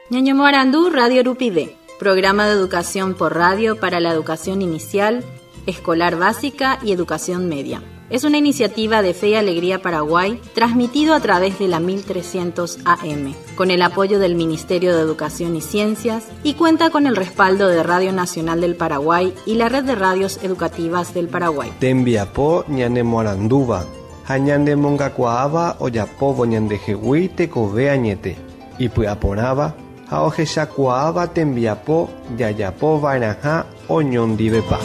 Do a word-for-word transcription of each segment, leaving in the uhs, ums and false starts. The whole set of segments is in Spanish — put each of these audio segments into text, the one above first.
Ñaño Morandú, Radio Rupide, programa de educación por radio para la educación inicial, escolar básica y educación media. Es una iniciativa de Fe y Alegría Paraguay, transmitido a través de la mil trescientos A M, con el apoyo del Ministerio de Educación y Ciencias, y cuenta con el respaldo de Radio Nacional del Paraguay y la Red de Radios Educativas del Paraguay. Tembiapo ñane Moranduva, hañande mongacuaaba oyapovo ñande jehui tekove añete, y puaporaba, haojeshacuaaba tembiapo yayapo vainaja oñondivepa.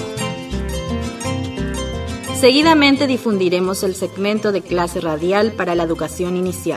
Seguidamente difundiremos el segmento de clase radial para la educación inicial.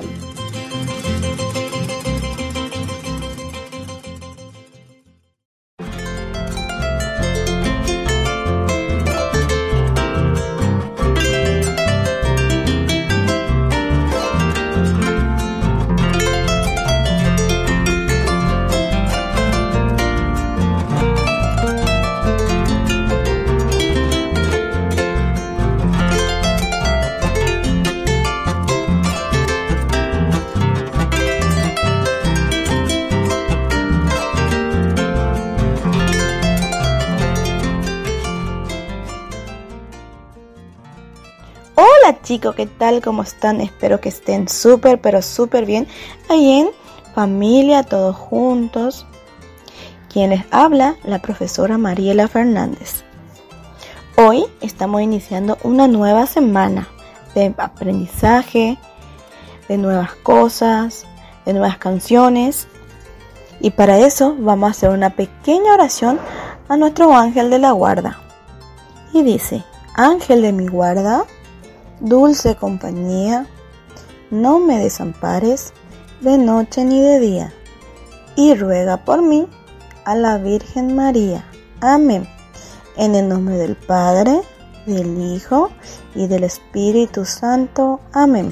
Hola chicos, ¿qué tal? ¿Cómo están? Espero que estén súper, pero súper bien. Ahí en familia, todos juntos. Quien les habla, la profesora Mariela Fernández. Hoy estamos iniciando una nueva semana de aprendizaje, de nuevas cosas, de nuevas canciones. Y para eso vamos a hacer una pequeña oración a nuestro ángel de la guarda. Y dice: Ángel de mi guarda, dulce compañía, no me desampares de noche ni de día, y ruega por mí a la Virgen María. Amén. En el nombre del Padre, del Hijo y del Espíritu Santo. Amén.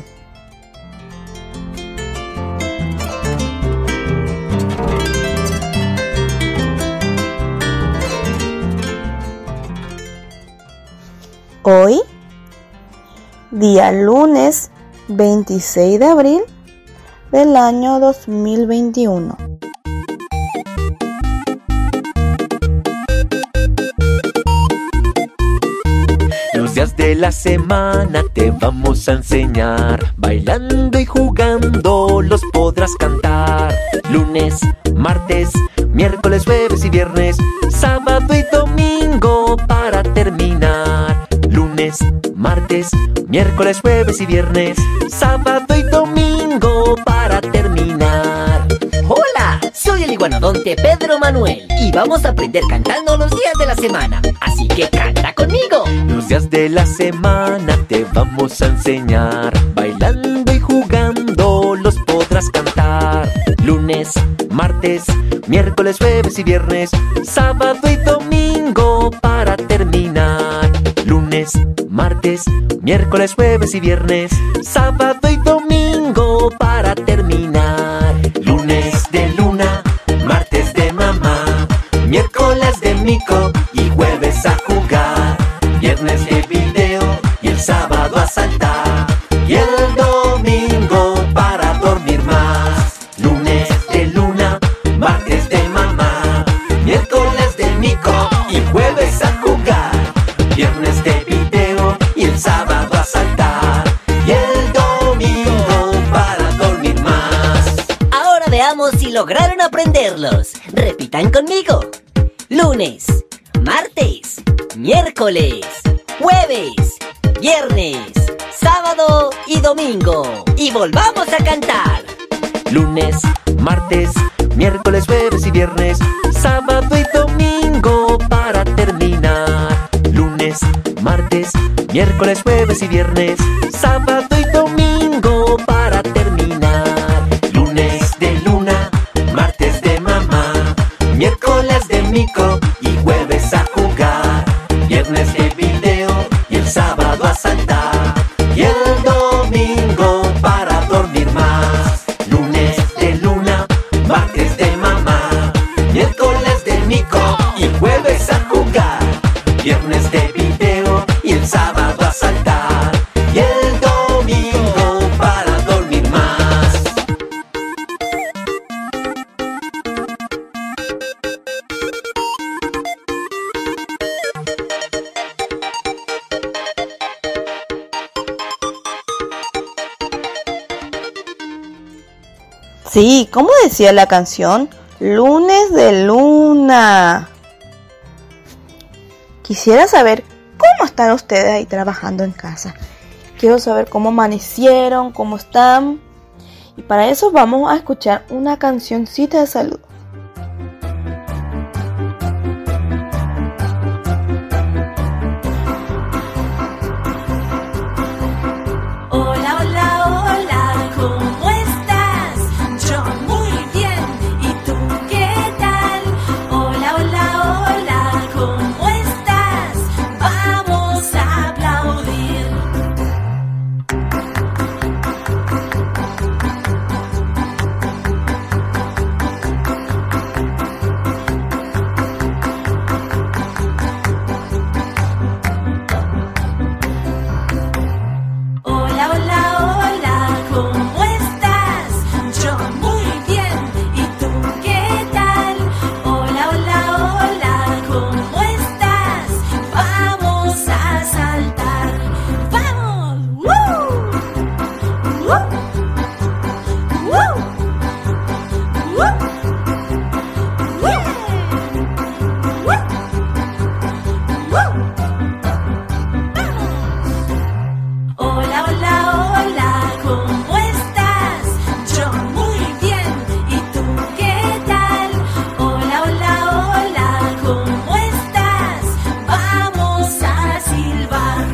Hoy, día lunes veintiséis de abril del año dos mil veintiuno. Los días de la semana te vamos a enseñar. Bailando y jugando los podrás cantar. Lunes, martes, miércoles, jueves y viernes, sábado y domingo para terminar. Lunes, martes, miércoles, jueves y viernes, sábado y domingo para terminar. Hola, soy el iguanodonte Pedro Manuel y vamos a aprender cantando los días de la semana. Así que canta conmigo. Los días de la semana te vamos a enseñar. Bailando y jugando los podrás cantar. Lunes, martes, miércoles, jueves y viernes, sábado y domingo para terminar. Lunes, martes, miércoles, jueves y viernes, sábado y domingo para terminar. Lunes de luna, martes de mamá, miércoles de mico y jueves a jugar. Viernes de video y el sábado a saltar. Y el domingo para dormir más. Lunes de luna, martes de mamá, miércoles de mico y jueves a jugar. Viernes de video y el sábado a saltar. Y el domingo para dormir más. Ahora veamos si lograron aprenderlos. Repitan conmigo. Lunes, martes, miércoles, jueves, viernes, sábado y domingo. Y volvamos a cantar. Lunes, martes, miércoles, jueves y viernes, sábado y domingo para terminar. Lunes, martes, miércoles, jueves y viernes, sábado y domingo para terminar. Lunes de luna, martes de mamá, miércoles de mico y jueves a jugar. Viernes de video y el sábado a saltar. Y el domingo para dormir más. Lunes de luna, martes de mamá, miércoles de mico y jueves a jugar. Viernes de video y el sábado a saltar. Y el domingo Sí, ¿cómo decía la canción? Lunes de luna. Quisiera saber cómo están ustedes ahí trabajando en casa. Quiero saber cómo amanecieron, cómo están. Y para eso vamos a escuchar una cancioncita de salud. Hola, hola, hola, ¿cómo estás? Yo muy bien, ¿y tú qué tal? Hola, hola, hola, ¿cómo estás? Vamos a aplaudir. Hola, hola, hola, ¿cómo estás? Yo muy bien, ¿y tú qué tal? Hola, hola, hola, ¿cómo estás? Vamos a saltar. ¡Vamos! ¡Woo! ¡Woo! ¡Woo! ¡Woo! ¡Yeah! ¡Woo! ¡Woo! Hola, hola, hola, ¿cómo estás? Yo muy bien, ¿y tú qué tal? Hola, hola, hola, ¿cómo estás? Vamos a silbar.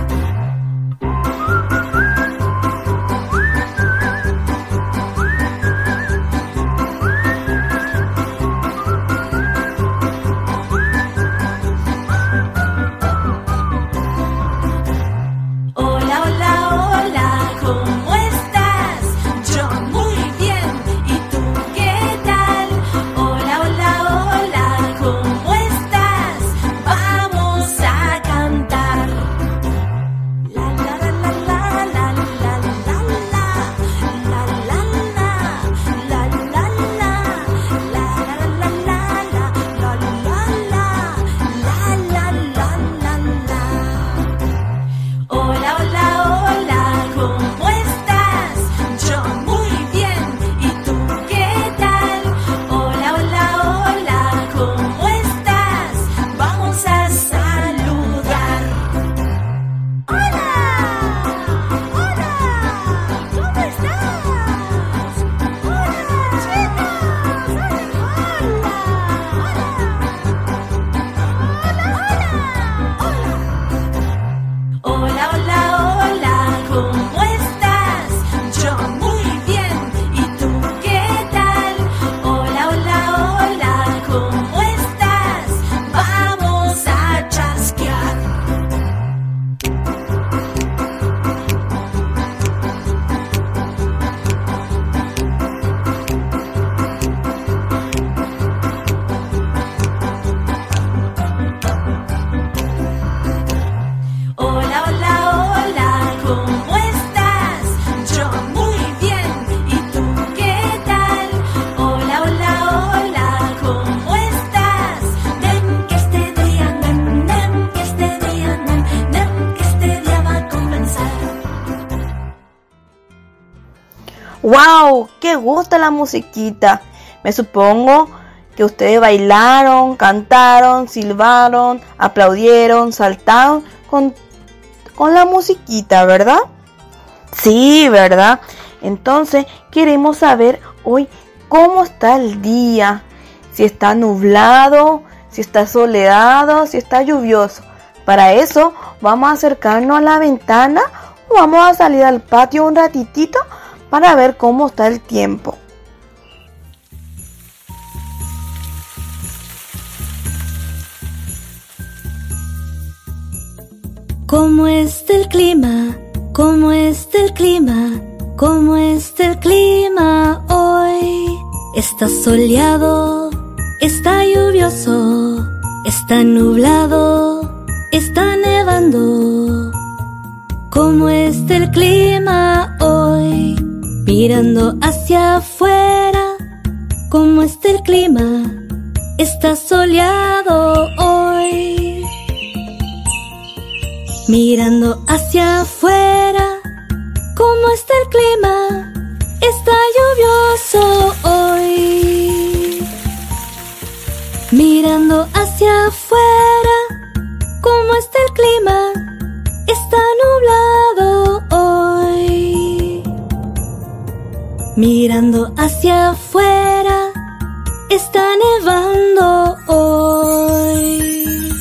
Hola, hola, hola, ¿cómo estás? Yo muy bien, ¿y tú qué tal? Hola, hola, hola, ¿cómo estás? Vamos a cantar. La la la la la la la la la la la la la la la la la la la la. Hola, hola, hola, ¿cómo estás? Yo muy bien, ¿y tú qué tal? Hola, hola, hola, ¿cómo estás? Vamos a saludar. Hola, hola, ¿cómo estás? Hola, chicos, hola, hola, hola, hola. Hola, hola, hola, ¿cómo estás? Yo muy bien, ¿y tú qué tal? Hola, hola, hola, ¿cómo estás? Vamos a chasquear. Hola, hola, hola, ¿cómo estás? Yo muy bien, ¿y tú qué tal? Hola, hola, hola, ¿cómo estás? Nem que este día, nem, nem que este día, nem, nem que este día va a comenzar. ¡Wow! ¡Qué gusta la musiquita! Me supongo que ustedes bailaron, cantaron, silbaron, aplaudieron, saltaron con, con la musiquita, ¿verdad? Sí, ¿verdad? Entonces queremos saber hoy cómo está el día. Si está nublado, si está soleado, si está lluvioso. Para eso vamos a acercarnos a la ventana o vamos a salir al patio un ratitito para ver cómo está el tiempo. ¿Cómo está el clima? ¿Cómo está el clima? ¿Cómo está el clima hoy? Está soleado, está lluvioso, está nublado, está nevando. ¿Cómo está el clima hoy? Mirando hacia afuera, ¿cómo está el clima? Está soleado hoy. Mirando hacia afuera, ¿cómo está el clima? está lluvioso hoy. Mirando hacia afuera, ¿cómo está el clima? Está nublado hoy. Mirando hacia afuera, está nevando hoy.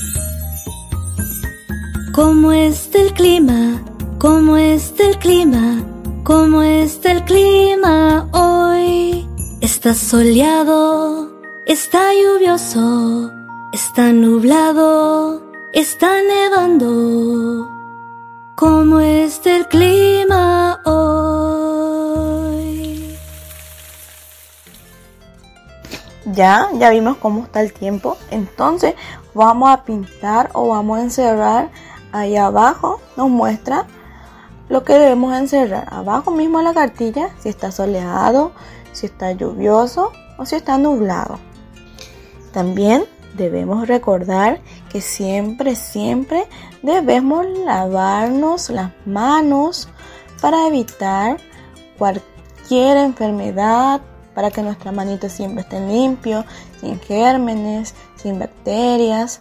¿Cómo está el clima? ¿Cómo está el clima? ¿Cómo está el clima hoy? Está soleado, está lluvioso, está nublado, está nevando. ¿Cómo está el clima hoy? Ya, ya vimos cómo está el tiempo. Entonces vamos a pintar o vamos a encerrar. Ahí abajo nos muestra lo que debemos encerrar. Abajo mismo en la cartilla, si está soleado, si está lluvioso o si está nublado. También debemos recordar que siempre, siempre debemos lavarnos las manos para evitar cualquier enfermedad, para que nuestras manitos siempre estén limpios, sin gérmenes, sin bacterias.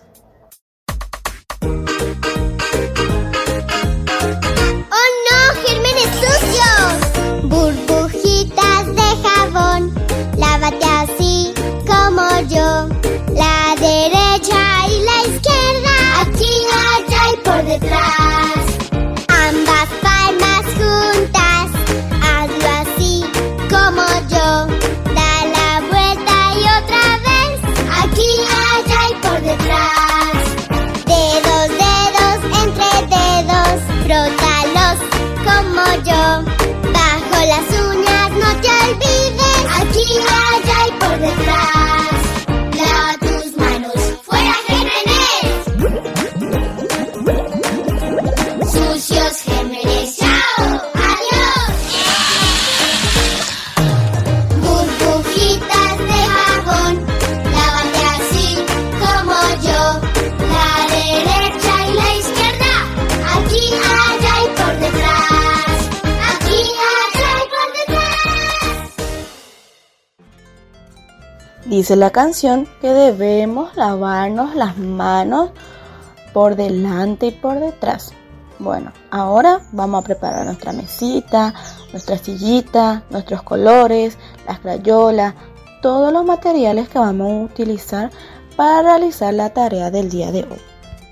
¡Oh no! ¡Gérmenes sucios! Burbujitas de jabón, lávate así como yo. La derecha y la izquierda, aquí, allá y por detrás. Ambas palmas juntas, hazlo así como yo. Da la vuelta y otra vez, aquí, allá y por detrás. Dedos, dedos, entre dedos, frótalos como yo. Bajo las uñas no te olvides, aquí, allá y por detrás. Lava tus manos, fuera gérmenes. Sucios gérmenes, chao, adiós. Burbujitas de jabón, lávate así como yo. La derecha y la izquierda, aquí, allá y por detrás. Aquí, allá y por detrás. Dice la canción que debemos lavarnos las manos por delante y por detrás. Bueno, ahora vamos a preparar nuestra mesita, nuestra sillita, nuestros colores, las crayolas, todos los materiales que vamos a utilizar para realizar la tarea del día de hoy.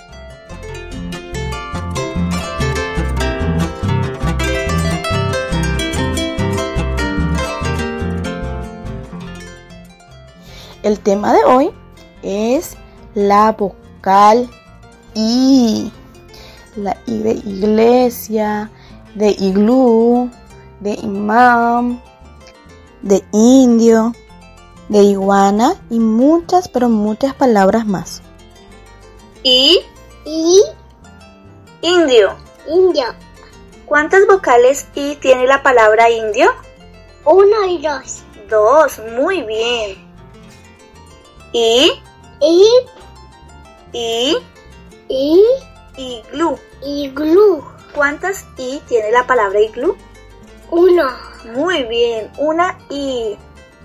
El tema de hoy es la vocal I. La I de iglesia, de iglú, de imán, de indio, de iguana y muchas, pero muchas palabras más. I, Y indio. indio, ¿Cuántas vocales I tiene la palabra indio? uno y dos. Dos, muy bien. I, Y, I, y, iglú. iglú, ¿Cuántas I tiene la palabra iglú? uno. Muy bien, una I.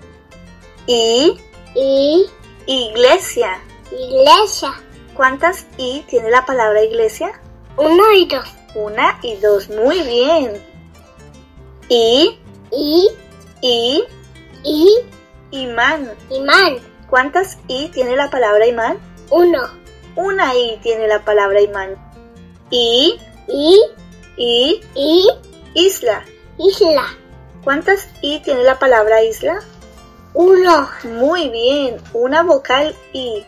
I, Y, iglesia. iglesia, ¿Cuántas I tiene la palabra iglesia? uno y dos. Una y dos, muy bien. I, Y, I, y, imán. imán, ¿Cuántas I tiene la palabra imán? uno. Una I tiene la palabra imán. I, Y, I, y, isla. isla, ¿Cuántas I tiene la palabra isla? uno. Muy bien, una vocal I.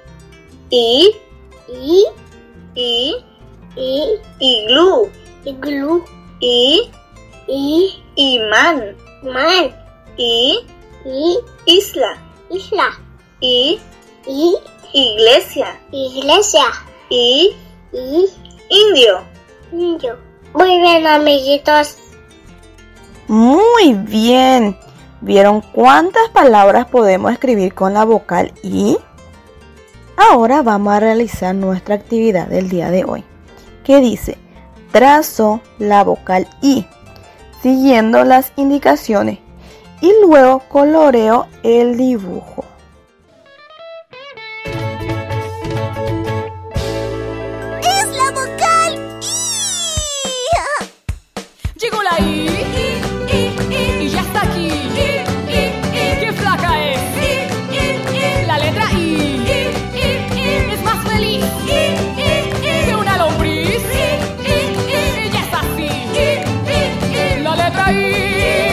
I, Y, I, y, iglú. iglú, I, y, imán. man, I, y, isla. isla, I, y, iglesia. iglesia, I, y, indio. indio. Muy bien, amiguitos. Muy bien. ¿Vieron cuántas palabras podemos escribir con la vocal I? Ahora vamos a realizar nuestra actividad del día de hoy, que dice: trazo la vocal I. siguiendo las indicaciones y luego coloreo el dibujo. ¡Es la vocal I! Llegó la I, I, I, I, y ya está aquí. I, I, I, ¡qué flaca es! I, I, I, la letra I, I, I, I, es más feliz. I, I, I, que una lombriz. I, I, I, ella está así. I, I, I, la letra I.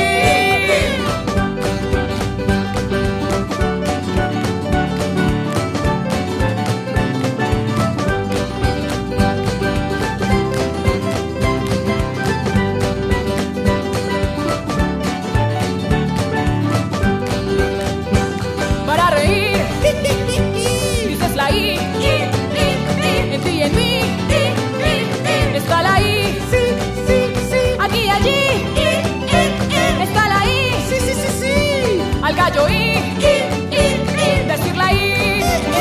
Para reír, dices la I, I, I, I, en ti y en mí, I, I, I, está la I, sí, sí, sí, aquí y allí, I, I, I, está la I, sí, sí, sí, sí, al gallo I, I, I, I, decir la I,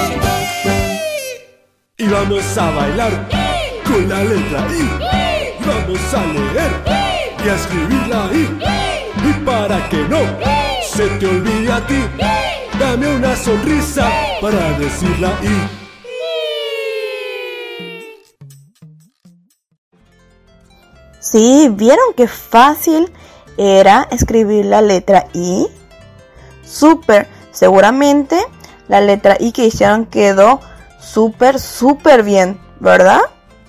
Y vamos a bailar con la letra I. Vamos a leer y a escribir la I. Y para que no se te olvide a ti, dame una sonrisa para decir la I. Sí, ¿vieron qué fácil era escribir la letra I? Súper, seguramente la letra I que hicieron quedó súper, súper bien, ¿verdad?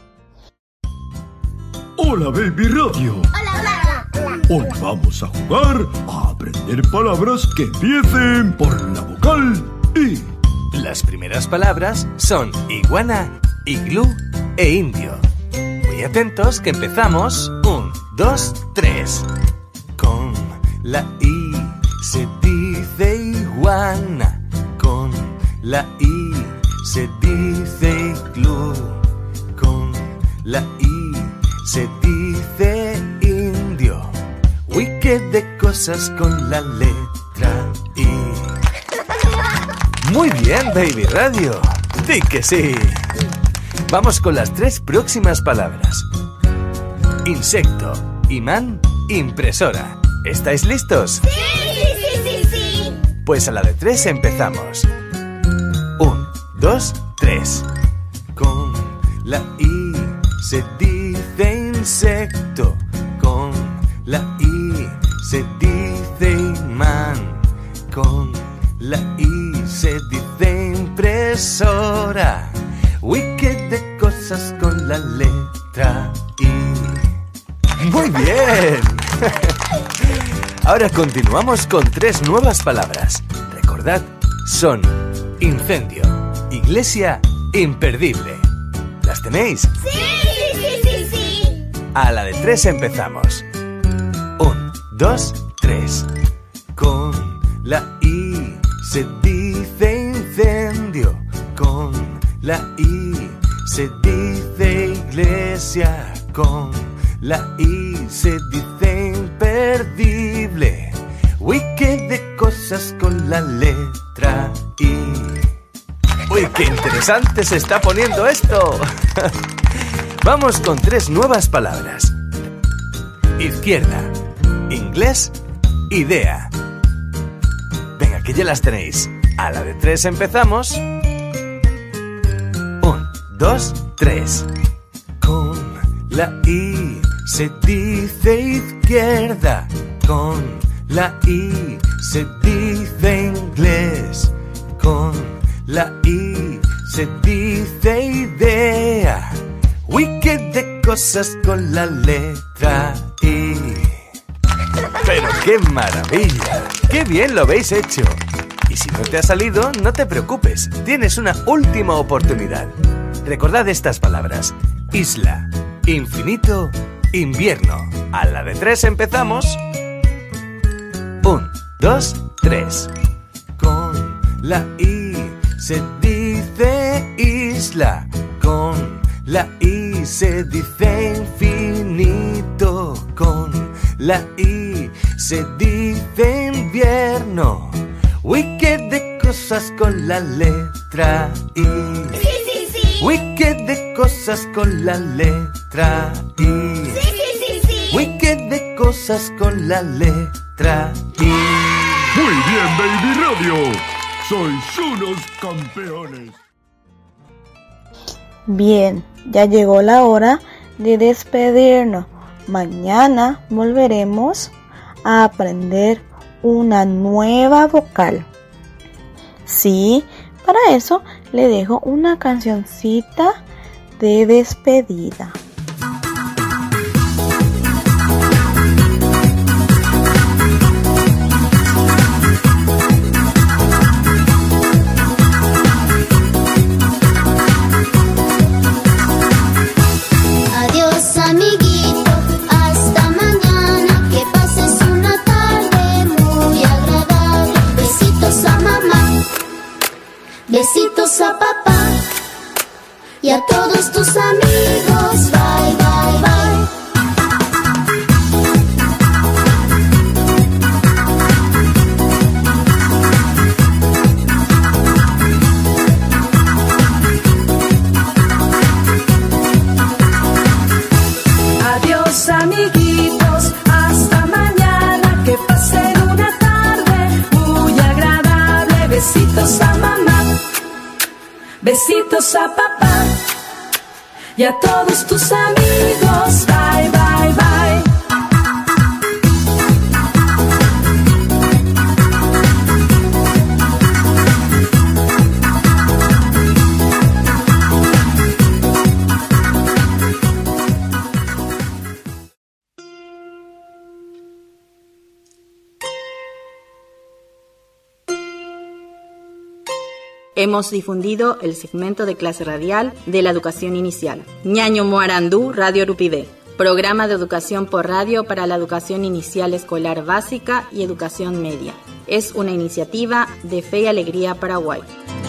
Hola Baby Radio. Hola, hola, hola. Hoy vamos a jugar a aprender palabras que empiecen por la vocal I. Las primeras palabras son iguana, iglú e indio. Muy atentos que empezamos. Un, dos, tres. Con la I se dice iguana. Con la I se dice iglú. Con la I se dice indio. Uy, qué de cosas con la letra I. Muy bien, Baby Radio. Di que sí. Vamos con las tres próximas palabras. Insecto, imán, impresora. ¿Estáis listos? Sí, sí, sí, sí, sí. Pues a la de tres empezamos. Un, dos, tres. Con la I se dice insecto. Con la I se dice imán. Con la I se dice impresora. Uy, qué de cosas con la letra I. ¡Muy bien! Ahora continuamos con tres nuevas palabras. Recordad, son incendio, iglesia, imperdible. ¿Las tenéis? Sí, sí, sí, sí, sí. A la de tres empezamos. Un, dos, tres. Con la I se dice incendio. Con la I se dice iglesia. Con la I se dice imperdible. Uy, qué de cosas con la letra I. Uy, qué interesante se está poniendo esto. Vamos con tres nuevas palabras. Izquierda, inglés, idea. Venga, que ya las tenéis. A la de tres empezamos. Un, dos, tres. Con la I se dice izquierda. Con la I se dice inglés. Con la I se dice idea. Uy, qué de cosas con la letra I. ¡Pero qué maravilla! ¡Qué bien lo habéis hecho! Y si no te ha salido, no te preocupes. Tienes una última oportunidad. Recordad estas palabras. Isla, infinito, invierno. A la de tres empezamos. Un, dos, tres. Con la I se dice isla. Con la I se dice infinito. Con la I se dice invierno. Uy, qué de cosas con la letra I. Sí, sí, sí. Uy, qué de cosas con la letra I. Sí, sí, sí, sí. Uy, qué de cosas cosas con la letra I. Muy bien, Baby Radio. Sois unos campeones. Bien, ya llegó la hora de despedirnos. Mañana volveremos a aprender una nueva vocal. Sí, para eso le dejo una cancioncita de despedida. Adiós, amiguito, hasta mañana, que pases una tarde muy agradable. Besitos a mamá, besitos a papá y a todos tus amigos. Bye, bye, bye. Adiós, amiguitos, hasta mañana, que pasen una tarde muy agradable. Besitos a mamá, besitos a papá y a todos tus amigos. Bye, bye, bye. Hemos difundido el segmento de clase radial de la educación inicial. Ñaño Moarandú, Radio Arupidé. Programa de educación por radio para la educación inicial escolar básica y educación media. Es una iniciativa de Fe y Alegría Paraguay.